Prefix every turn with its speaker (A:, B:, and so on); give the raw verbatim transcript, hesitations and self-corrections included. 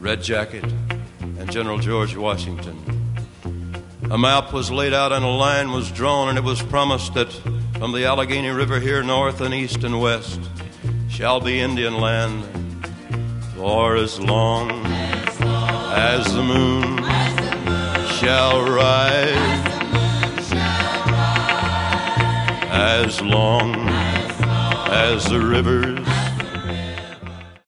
A: Red Jacket, and General George Washington. A map was laid out and a line was drawn, and it was promised that from the Allegheny River here north and east and west shall be Indian land for as long as the moon shall rise, as long as the rivers